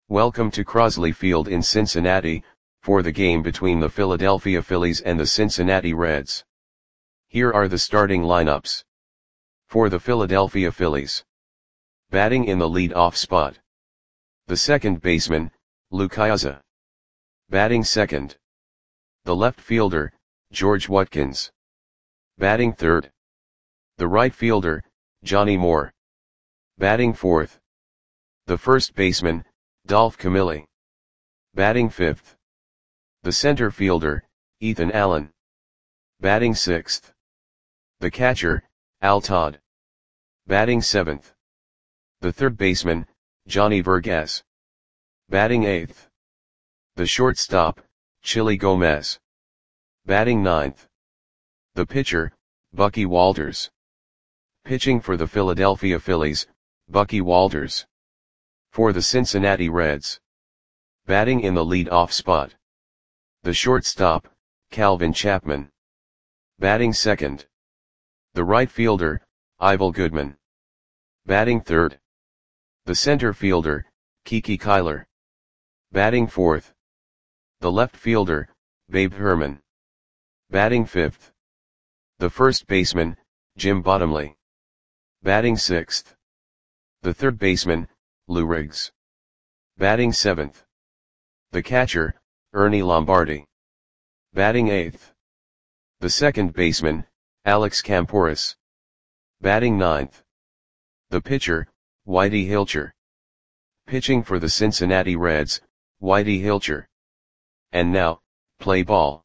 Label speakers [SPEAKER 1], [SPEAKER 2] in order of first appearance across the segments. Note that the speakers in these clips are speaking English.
[SPEAKER 1] Welcome to Crosley Field in Cincinnati, for the game between the Philadelphia Phillies and the Cincinnati Reds. Here are the starting lineups. For the Philadelphia Phillies. Batting in the lead-off spot. The second baseman, Lou Piniella. Batting second. The left fielder, George Watkins. Batting third. The right fielder, Johnny Moore. Batting fourth. The first baseman, Dolph Camilli. Batting fifth. The center fielder, Ethan Allen. Batting sixth. The catcher, Al Todd. Batting seventh. The third baseman, Johnny Vergas. Batting eighth. The shortstop, Chili Gomez. Batting ninth. The pitcher, Bucky Walters. Pitching for the Philadelphia Phillies, Bucky Walters. For the Cincinnati Reds. Batting in the lead-off spot. The shortstop, Calvin Chapman. Batting second. The right fielder, Ivel Goodman. Batting third. The center fielder, Kiki Kyler. Batting fourth. The left fielder, Babe Herman. Batting fifth. The first baseman, Jim Bottomley. Batting sixth. The third baseman, Lou Riggs. Batting seventh. The catcher, Ernie Lombardi. Batting eighth. The second baseman, Alex Camporis. Batting ninth. The pitcher, Whitey Hilcher. Pitching for the Cincinnati Reds, Whitey Hilcher. And now, play ball.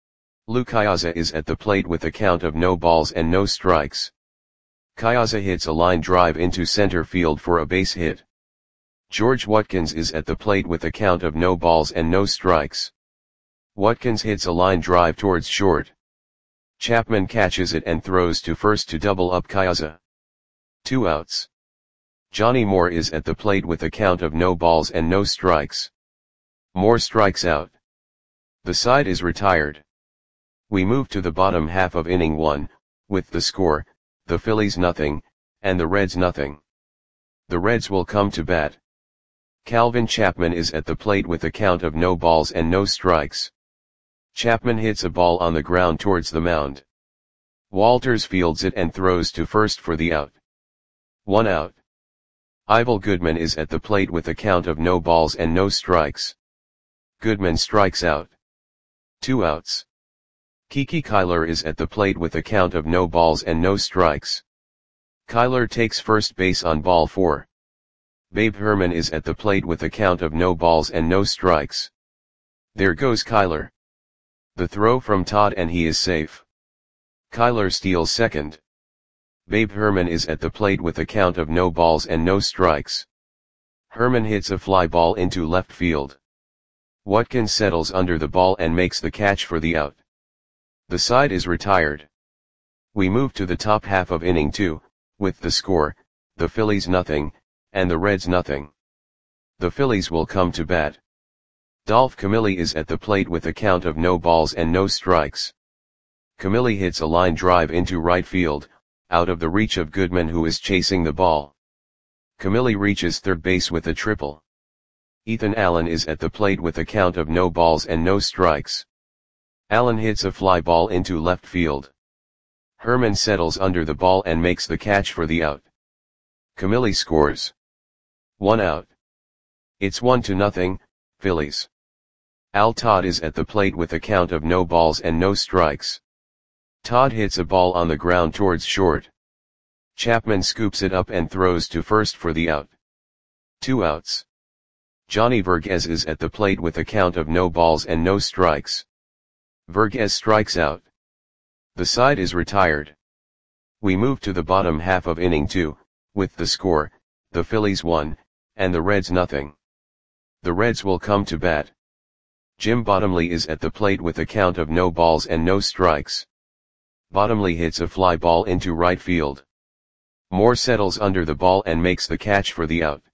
[SPEAKER 1] Lou Piniella is at the plate with a count of no balls and no strikes. Piniella hits a line drive into center field for a base hit. George Watkins is at the plate with a count of no balls and no strikes. Watkins hits a line drive towards short. Chapman catches it and throws to first to double up Piniella. 2 outs. Johnny Moore is at the plate with a count of no balls and no strikes. Moore strikes out. The side is retired. We move to the bottom half of inning 1, with the score, the Phillies nothing, and the Reds nothing. The Reds will come to bat. Calvin Chapman is at the plate with a count of no balls and no strikes. Chapman hits a ball on the ground towards the mound. Walters fields it and throws to first for the out. 1 out. Ivel Goodman is at the plate with a count of no balls and no strikes. Goodman strikes out. 2 outs. Kiki Kyler is at the plate with a count of no balls and no strikes. Kyler takes first base on ball 4. Babe Herman is at the plate with a count of no balls and no strikes. There goes Kyler. The throw from Todd and he is safe. Kyler steals second. Babe Herman is at the plate with a count of no balls and no strikes. Herman hits a fly ball into left field. Watkins settles under the ball and makes the catch for the out. The side is retired. We move to the top half of inning 2, with the score, the Phillies nothing, and the Reds nothing. The Phillies will come to bat. Dolph Camilli is at the plate with a count of no balls and no strikes. Camilli hits a line drive into right field, out of the reach of Goodman who is chasing the ball. Camilli reaches third base with a triple. Ethan Allen is at the plate with a count of no balls and no strikes. Allen hits a fly ball into left field. Herman settles under the ball and makes the catch for the out. Camilli scores. 1 out. It's 1-0, Phillies. Al Todd is at the plate with a count of no balls and no strikes. Todd hits a ball on the ground towards short. Chapman scoops it up and throws to first for the out. 2 outs. Johnny Vergas is at the plate with a count of no balls and no strikes. Vergas strikes out. The side is retired. We move to the bottom half of inning 2, with the score, the Phillies 1, and the Reds nothing. The Reds will come to bat. Jim Bottomley is at the plate with a count of no balls and no strikes. Bottomley hits a fly ball into right field. Moore settles under the ball and makes the catch for the out.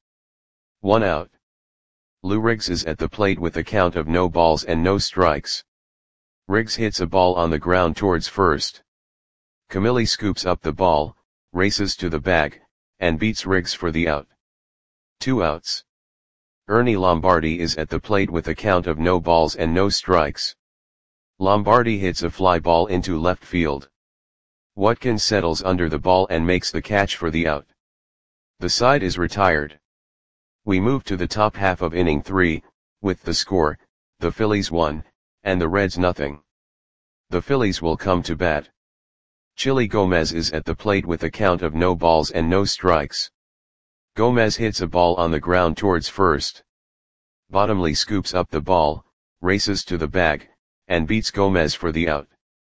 [SPEAKER 1] 1 out. Lou Riggs is at the plate with a count of no balls and no strikes. Riggs hits a ball on the ground towards first. Camilli scoops up the ball, races to the bag, and beats Riggs for the out. 2 outs. Ernie Lombardi is at the plate with a count of no balls and no strikes. Lombardi hits a fly ball into left field. Watkins settles under the ball and makes the catch for the out. The side is retired. We move to the top half of inning 3, with the score, the Phillies 1, and the Reds nothing. The Phillies will come to bat. Chili Gomez is at the plate with a count of no balls and no strikes. Gomez hits a ball on the ground towards first. Bottomley scoops up the ball, races to the bag, and beats Gomez for the out.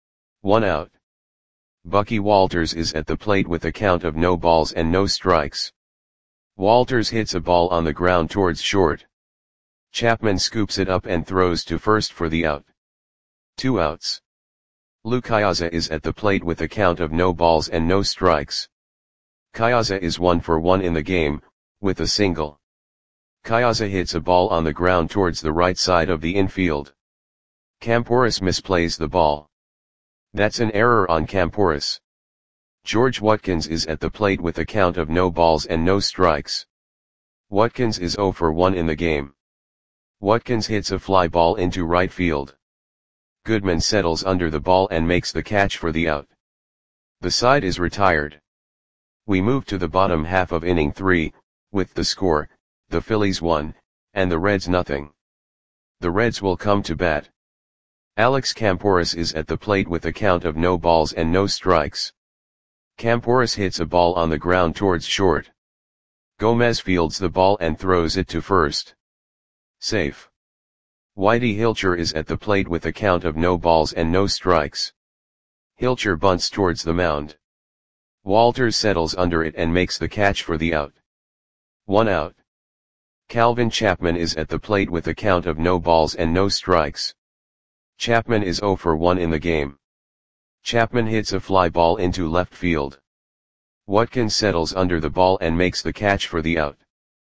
[SPEAKER 1] 1 out. Bucky Walters is at the plate with a count of no balls and no strikes. Walters hits a ball on the ground towards short. Chapman scoops it up and throws to first for the out. 2 outs. Lou Cayaza is at the plate with a count of no balls and no strikes. Cayaza is 1 for 1 in the game, with a single. Cayaza hits a ball on the ground towards the right side of the infield. Camporis misplays the ball. That's an error on Camporis. George Watkins is at the plate with a count of no balls and no strikes. Watkins is 0 for 1 in the game. Watkins hits a fly ball into right field. Goodman settles under the ball and makes the catch for the out. The side is retired. We move to the bottom half of inning 3, with the score, the Phillies 1, and the Reds nothing. The Reds will come to bat. Alex Camporis is at the plate with a count of no balls and no strikes. Camporis hits a ball on the ground towards short. Gomez fields the ball and throws it to first. Safe. Whitey Hilcher is at the plate with a count of no balls and no strikes. Hilcher bunts towards the mound. Walters settles under it and makes the catch for the out. 1 out. Calvin Chapman is at the plate with a count of no balls and no strikes. Chapman is 0 for 1 in the game. Chapman hits a fly ball into left field. Watkins settles under the ball and makes the catch for the out.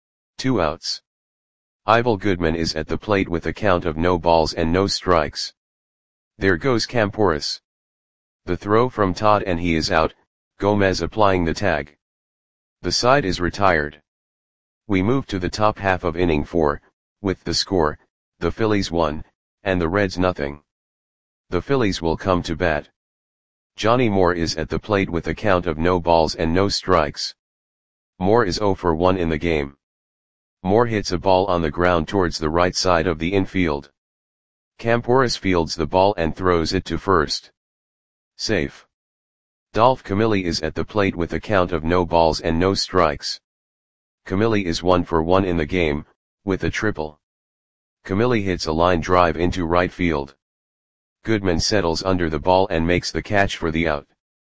[SPEAKER 1] 2 outs. Ivel Goodman is at the plate with a count of no balls and no strikes. There goes Camporis. The throw from Todd and he is out, Gomez applying the tag. The side is retired. We move to the top half of inning 4, with the score, the Phillies 1, and the Reds nothing. The Phillies will come to bat. Johnny Moore is at the plate with a count of no balls and no strikes. Moore is 0 for 1 in the game. Moore hits a ball on the ground towards the right side of the infield. Camporis fields the ball and throws it to first. Safe. Dolph Camilli is at the plate with a count of no balls and no strikes. Camilli is 1 for 1 in the game, with a triple. Camilli hits a line drive into right field. Goodman settles under the ball and makes the catch for the out.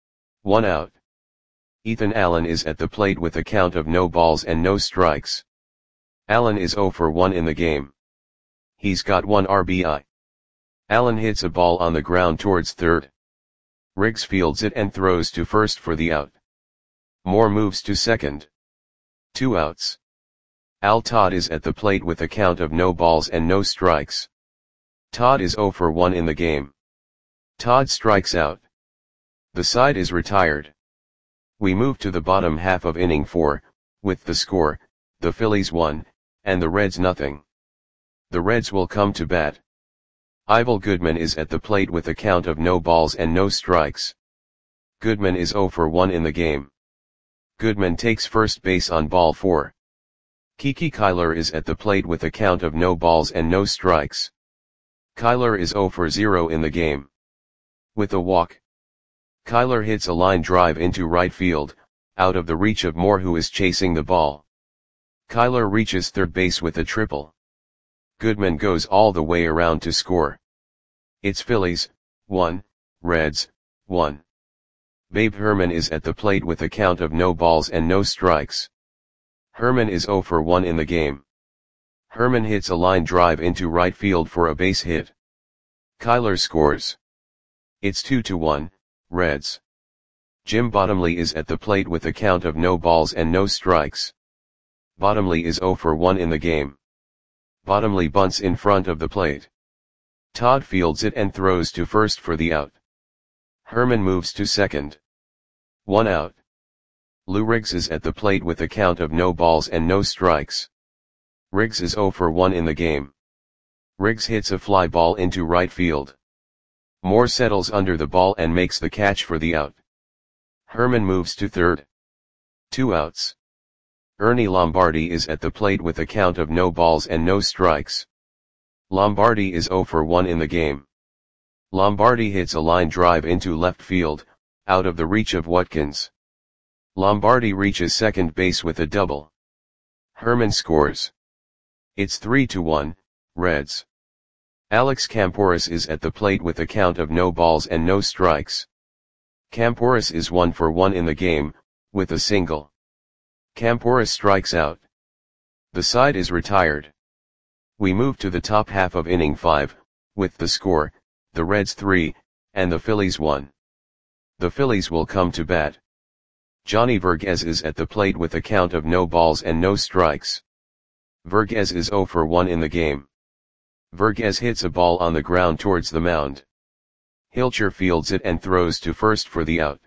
[SPEAKER 1] 1 out. Ethan Allen is at the plate with a count of no balls and no strikes. Allen is 0 for 1 in the game. He's got 1 RBI. Allen hits a ball on the ground towards third. Riggs fields it and throws to first for the out. Moore moves to second. 2 outs. Al Todd is at the plate with a count of no balls and no strikes. Todd is 0 for 1 in the game. Todd strikes out. The side is retired. We move to the bottom half of inning 4, with the score, the Phillies 1, and the Reds nothing. The Reds will come to bat. Ivel Goodman is at the plate with a count of no balls and no strikes. Goodman is 0 for 1 in the game. Goodman takes first base on ball 4. Kiki Kyler is at the plate with a count of no balls and no strikes. Kyler is 0 for 0 in the game. With a walk. Kyler hits a line drive into right field, out of the reach of Moore who is chasing the ball. Kyler reaches third base with a triple. Goodman goes all the way around to score. It's Phillies, 1, Reds, 1. Babe Herman is at the plate with a count of no balls and no strikes. Herman is 0 for 1 in the game. Herman hits a line drive into right field for a base hit. Kyler scores. It's 2-1, Reds. Jim Bottomley is at the plate with a count of no balls and no strikes. Bottomley is 0 for 1 in the game. Bottomley bunts in front of the plate. Todd fields it and throws to first for the out. Herman moves to second. 1 out. Lou Riggs is at the plate with a count of no balls and no strikes. Riggs is 0 for 1 in the game. Riggs hits a fly ball into right field. Moore settles under the ball and makes the catch for the out. Herman moves to third. 2 outs. Ernie Lombardi is at the plate with a count of no balls and no strikes. Lombardi is 0 for 1 in the game. Lombardi hits a line drive into left field, out of the reach of Watkins. Lombardi reaches second base with a double. Herman scores. It's 3-1, Reds. Alex Kamporis is at the plate with a count of no balls and no strikes. Kamporis is 1 for 1 in the game, with a single. Kamporis strikes out. The side is retired. We move to the top half of inning 5, with the score, the Reds 3, and the Phillies 1. The Phillies will come to bat. Johnny Verghese is at the plate with a count of no balls and no strikes. Verghese is 0 for 1 in the game. Verghese hits a ball on the ground towards the mound. Hilcher fields it and throws to first for the out.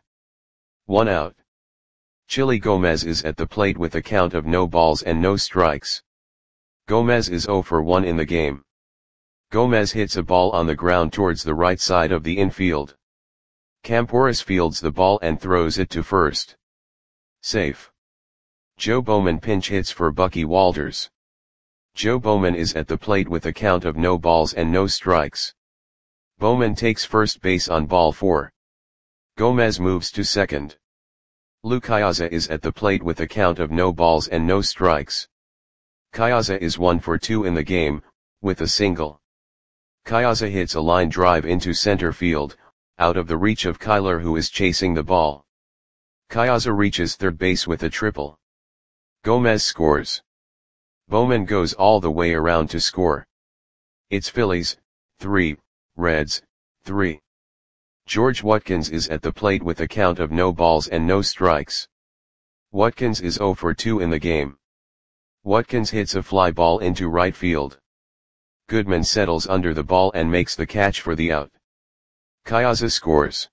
[SPEAKER 1] 1 out. Chili Gomez is at the plate with a count of no balls and no strikes. Gomez is 0 for 1 in the game. Gomez hits a ball on the ground towards the right side of the infield. Kamporis fields the ball and throws it to first. Safe. Joe Bowman pinch hits for Bucky Walters. Joe Bowman is at the plate with a count of no balls and no strikes. Bowman takes first base on ball 4. Gomez moves to second. Lou Cayaza is at the plate with a count of no balls and no strikes. Cayaza is 1 for 2 in the game, with a single. Cayaza hits a line drive into center field, out of the reach of Kyler who is chasing the ball. Cayaza reaches third base with a triple. Gomez scores. Bowman goes all the way around to score. It's Phillies, 3, Reds, 3. George Watkins is at the plate with a count of no balls and no strikes. Watkins is 0 for 2 in the game. Watkins hits a fly ball into right field. Goodman settles under the ball and makes the catch for the out. Cayaza scores.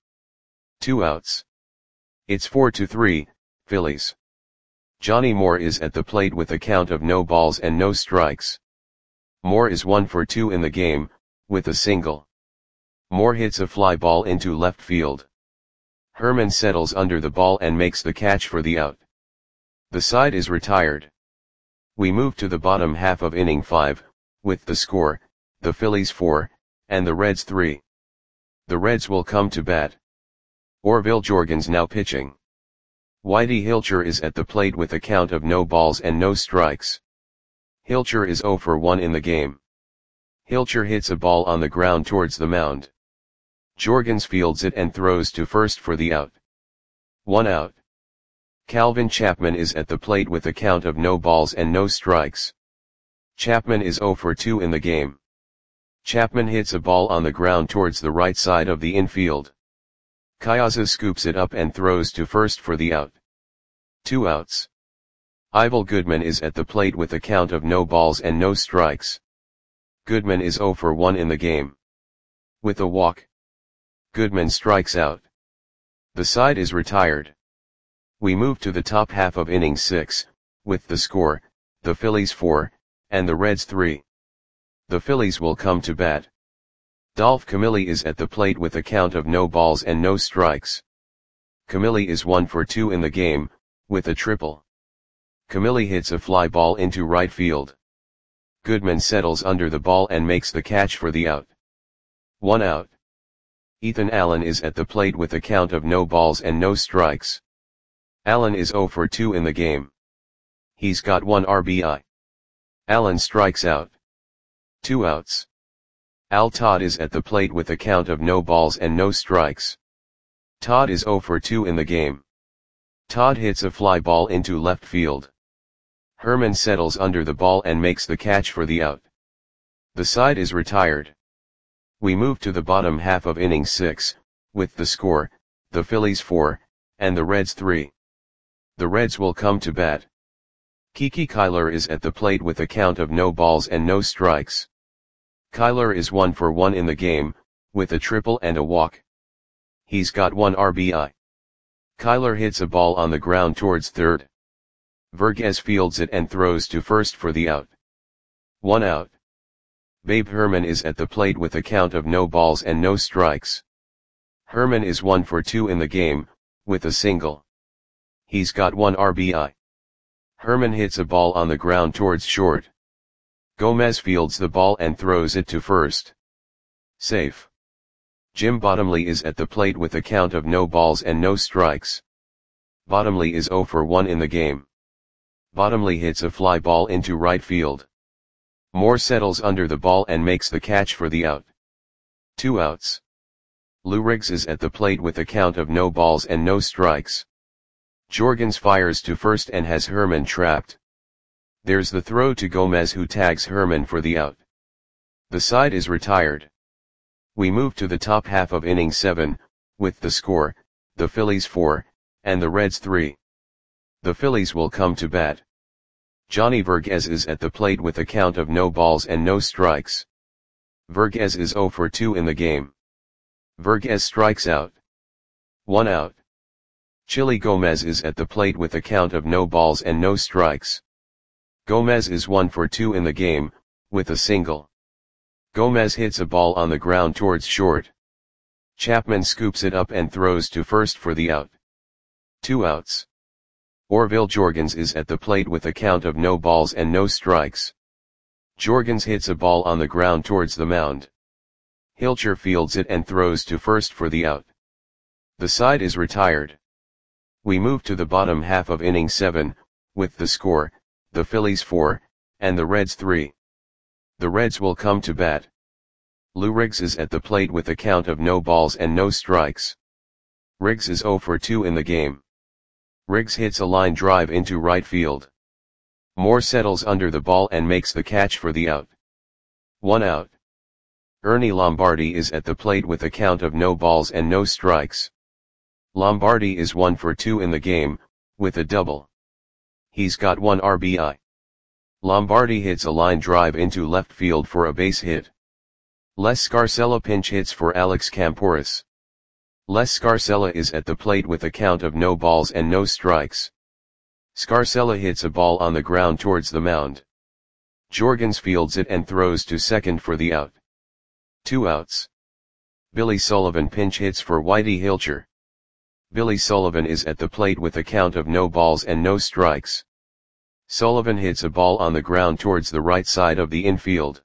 [SPEAKER 1] 2 outs. It's 4-3, Phillies. Johnny Moore is at the plate with a count of no balls and no strikes. Moore is 1 for 2 in the game, with a single. Moore hits a fly ball into left field. Herman settles under the ball and makes the catch for the out. The side is retired. We move to the bottom half of inning 5, with the score, the Phillies 4, and the Reds 3. The Reds will come to bat. Orville Jorgens now pitching. Whitey Hilcher is at the plate with a count of no balls and no strikes. Hilcher is 0 for 1 in the game. Hilcher hits a ball on the ground towards the mound. Jorgens fields it and throws to first for the out. 1 out. Calvin Chapman is at the plate with a count of no balls and no strikes. Chapman is 0 for 2 in the game. Chapman hits a ball on the ground towards the right side of the infield. Cayaza scoops it up and throws to first for the out. 2 outs. Ivel Goodman is at the plate with a count of no balls and no strikes. Goodman is 0 for 1 in the game. With a walk, Goodman strikes out. The side is retired. We move to the top half of inning 6, with the score, the Phillies 4, and the Reds 3. The Phillies will come to bat. Dolph Camilli is at the plate with a count of no balls and no strikes. Camilli is 1 for 2 in the game, with a triple. Camilli hits a fly ball into right field. Goodman settles under the ball and makes the catch for the out. 1 out. Ethan Allen is at the plate with a count of no balls and no strikes. Allen is 0 for 2 in the game. He's got 1 RBI. Allen strikes out. 2 outs. Al Todd is at the plate with a count of no balls and no strikes. Todd is 0 for 2 in the game. Todd hits a fly ball into left field. Herman settles under the ball and makes the catch for the out. The side is retired. We move to the bottom half of inning 6, with the score, the Phillies 4, and the Reds 3. The Reds will come to bat. Kiki Kyler is at the plate with a count of no balls and no strikes. Kyler is 1 for 1 in the game, with a triple and a walk. He's got 1 RBI. Kyler hits a ball on the ground towards third. Verghese fields it and throws to first for the out. 1 out. Babe Herman is at the plate with a count of no balls and no strikes. Herman is 1 for 2 in the game, with a single. He's got 1 RBI. Herman hits a ball on the ground towards short. Gomez fields the ball and throws it to first. Safe. Jim Bottomley is at the plate with a count of no balls and no strikes. Bottomley is 0 for 1 in the game. Bottomley hits a fly ball into right field. Moore settles under the ball and makes the catch for the out. 2 outs. Lou Riggs is at the plate with a count of no balls and no strikes. Jorgens fires to first and has Herman trapped. There's the throw to Gomez, who tags Herman for the out. The side is retired. We move to the top half of inning 7, with the score, the Phillies 4, and the Reds 3. The Phillies will come to bat. Johnny Verghese is at the plate with a count of no balls and no strikes. Verghese is 0 for 2 in the game. Verghese strikes out. 1 out. Chili Gomez is at the plate with a count of no balls and no strikes. Gomez is 1 for 2 in the game, with a single. Gomez hits a ball on the ground towards short. Chapman scoops it up and throws to first for the out. 2 outs. Orville Jorgens is at the plate with a count of no balls and no strikes. Jorgens hits a ball on the ground towards the mound. Hilcher fields it and throws to first for the out. The side is retired. We move to the bottom half of inning 7, with the score, the Phillies 4, and the Reds 3. The Reds will come to bat. Lou Riggs is at the plate with a count of no balls and no strikes. Riggs is 0 for 2 in the game. Riggs hits a line drive into right field. Moore settles under the ball and makes the catch for the out. 1 out. Ernie Lombardi is at the plate with a count of no balls and no strikes. Lombardi is 1 for 2 in the game, with a double. He's got 1 RBI. Lombardi hits a line drive into left field for a base hit. Les Scarcella pinch hits for Alex Camporis. Les Scarcella is at the plate with a count of no balls and no strikes. Scarcella hits a ball on the ground towards the mound. Jorgens fields it and throws to second for the out. 2 outs. Billy Sullivan pinch hits for Whitey Hilcher. Billy Sullivan is at the plate with a count of no balls and no strikes. Sullivan hits a ball on the ground towards the right side of the infield.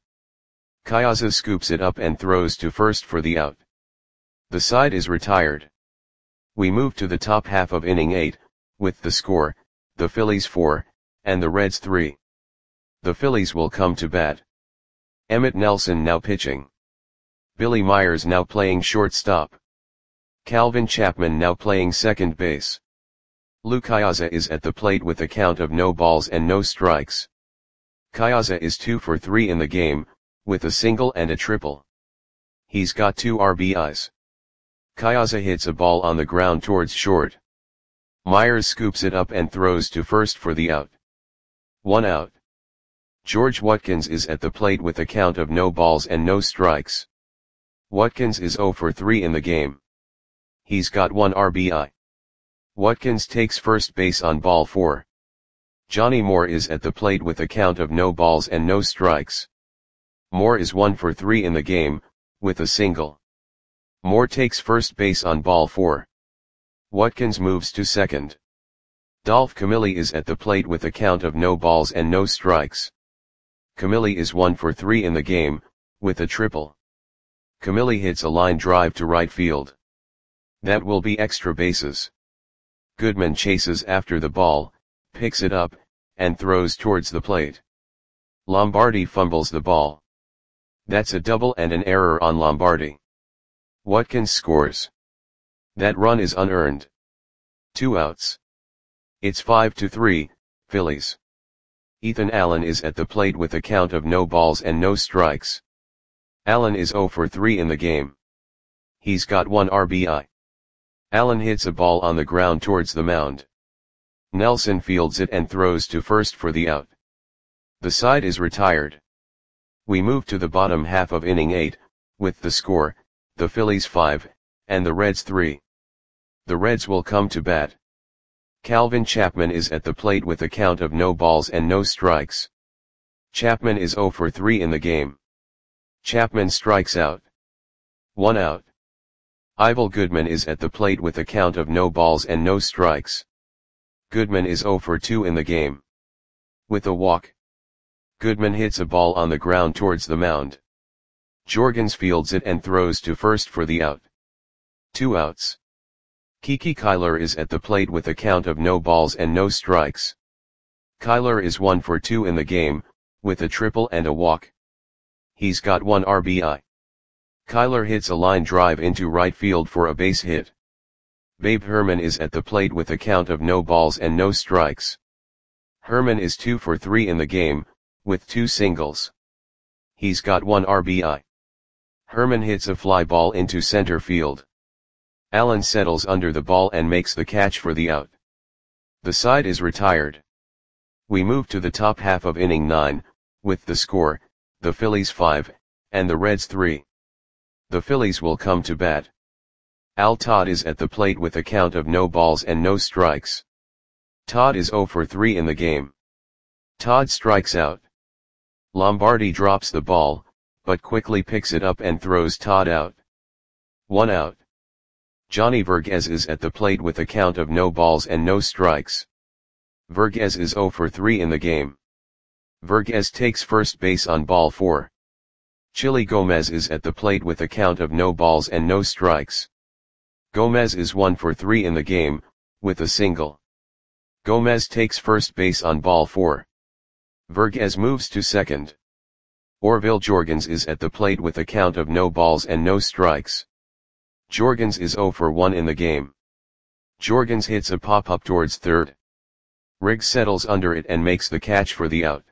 [SPEAKER 1] Kyaza scoops it up and throws to first for the out. The side is retired. We move to the top half of inning 8, with the score, the Phillies 4, and the Reds 3. The Phillies will come to bat. Emmett Nelson now pitching. Billy Myers now playing shortstop. Calvin Chapman now playing second base. Lou Kyaza is at the plate with a count of no balls and no strikes. Kyaza is 2 for 3 in the game, with a single and a triple. He's got 2 RBIs. Kyaza hits a ball on the ground towards short. Myers scoops it up and throws to first for the out. 1 out. George Watkins is at the plate with a count of no balls and no strikes. Watkins is 0 for 3 in the game. He's got 1 RBI. Watkins takes first base on ball 4. Johnny Moore is at the plate with a count of no balls and no strikes. Moore is 1 for 3 in the game, with a single. Moore takes first base on ball 4. Watkins moves to second. Dolph Camilli is at the plate with a count of no balls and no strikes. Camilli is 1 for 3 in the game, with a triple. Camilli hits a line drive to right field. That will be extra bases. Goodman chases after the ball, picks it up, and throws towards the plate. Lombardi fumbles the ball. That's a double and an error on Lombardi. Watkins scores. That run is unearned. 2 outs. It's 5-3, Phillies. Ethan Allen is at the plate with a count of no balls and no strikes. Allen is 0 for 3 in the game. He's got 1 RBI. Allen hits a ball on the ground towards the mound. Nelson fields it and throws to first for the out. The side is retired. We move to the bottom half of inning 8, with the score, the Phillies 5, and the Reds 3. The Reds will come to bat. Calvin Chapman is at the plate with a count of no balls and no strikes. Chapman is 0 for 3 in the game. Chapman strikes out. 1 out. Ivel Goodman is at the plate with a count of no balls and no strikes. Goodman is 0 for 2 in the game. With a walk. Goodman hits a ball on the ground towards the mound. Jorgens fields it and throws to first for the out. 2 outs. Kiki Kyler is at the plate with a count of no balls and no strikes. Kyler is 1 for 2 in the game, with a triple and a walk. He's got 1 RBI. Kyler hits a line drive into right field for a base hit. Babe Herman is at the plate with a count of no balls and no strikes. Herman is 2 for 3 in the game, with 2 singles. He's got 1 RBI. Herman hits a fly ball into center field. Allen settles under the ball and makes the catch for the out. The side is retired. We move to the top half of inning 9, with the score, the Phillies 5, and the Reds 3. The Phillies will come to bat. Al Todd is at the plate with a count of no balls and no strikes. Todd is 0 for 3 in the game. Todd strikes out. Lombardi drops the ball, but quickly picks it up and throws Todd out. 1 out. Johnny Verghese is at the plate with a count of no balls and no strikes. Verghese is 0 for 3 in the game. Verghese takes first base on ball 4. Chili Gomez is at the plate with a count of no balls and no strikes. Gomez is 1 for 3 in the game, with a single. Gomez takes first base on ball 4. Verghese moves to second. Orville Jorgens is at the plate with a count of no balls and no strikes. Jorgens is 0 for 1 in the game. Jorgens hits a pop-up towards third. Riggs settles under it and makes the catch for the out.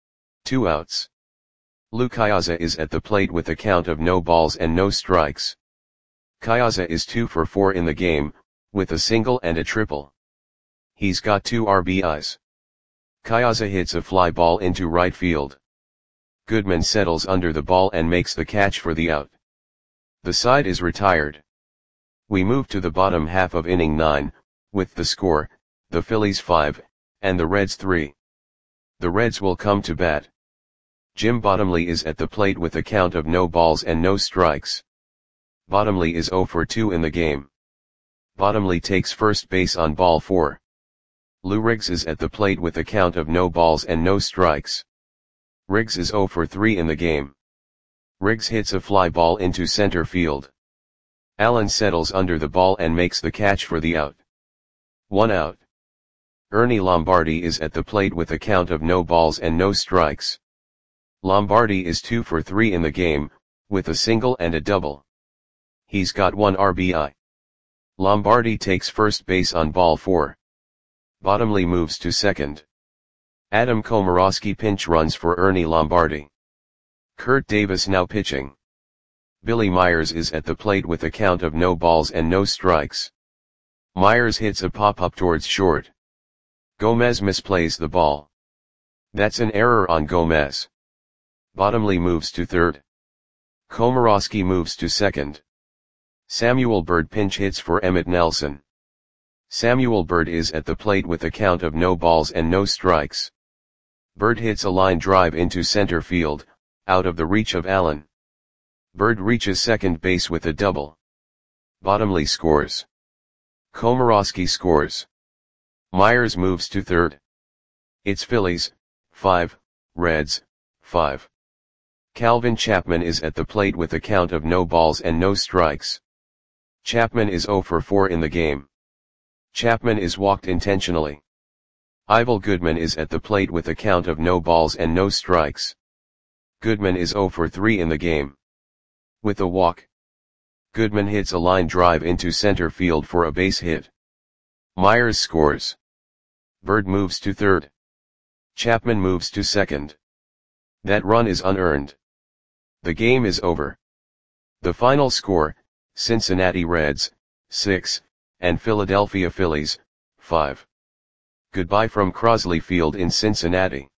[SPEAKER 1] 2 outs. Lou Cayaza is at the plate with a count of no balls and no strikes. Cayaza is 2 for 4 in the game, with a single and a triple. He's got 2 RBIs. Cayaza hits a fly ball into right field. Goodman settles under the ball and makes the catch for the out. The side is retired. We move to the bottom half of inning 9, with the score, the Phillies 5, and the Reds 3. The Reds will come to bat. Jim Bottomley is at the plate with a count of no balls and no strikes. Bottomley is 0 for 2 in the game. Bottomley takes first base on ball 4. Lou Riggs is at the plate with a count of no balls and no strikes. Riggs is 0 for 3 in the game. Riggs hits a fly ball into center field. Allen settles under the ball and makes the catch for the out. 1 out. Ernie Lombardi is at the plate with a count of no balls and no strikes. Lombardi is 2 for 3 in the game, with a single and a double. He's got 1 RBI. Lombardi takes first base on ball 4. Bottomley moves to second. Adam Komorowski pinch runs for Ernie Lombardi. Kurt Davis now pitching. Billy Myers is at the plate with a count of no balls and no strikes. Myers hits a pop-up towards short. Gomez misplays the ball. That's an error on Gomez. Bottomley moves to third. Komorowski moves to second. Samuel Bird pinch hits for Emmett Nelson. Samuel Bird is at the plate with a count of no balls and no strikes. Bird hits a line drive into center field, out of the reach of Allen. Bird reaches second base with a double. Bottomley scores. Komorowski scores. Myers moves to third. It's Phillies, 5, Reds, 5. Calvin Chapman is at the plate with a count of no balls and no strikes. Chapman is 0 for 4 in the game. Chapman is walked intentionally. Ivel Goodman is at the plate with a count of no balls and no strikes. Goodman is 0 for 3 in the game. With a walk. Goodman hits a line drive into center field for a base hit. Myers scores. Bird moves to third. Chapman moves to second. That run is unearned. The game is over. The final score, Cincinnati Reds, 6, and Philadelphia Phillies, 5. Goodbye from Crosley Field in Cincinnati.